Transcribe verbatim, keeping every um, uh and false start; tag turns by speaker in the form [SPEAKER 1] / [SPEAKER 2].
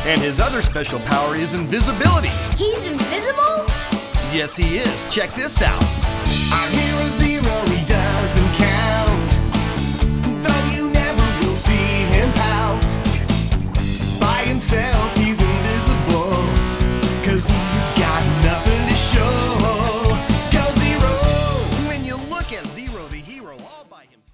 [SPEAKER 1] And his other special power is invisibility.
[SPEAKER 2] He's invisible?
[SPEAKER 1] Yes, he is. Check this out.
[SPEAKER 3] Our hero Zero, he doesn't count, though you never will see him pout. By himself, he's invisible, cause he's got nothing to show. Cause Zero,
[SPEAKER 1] When you look at Zero the hero all by himself.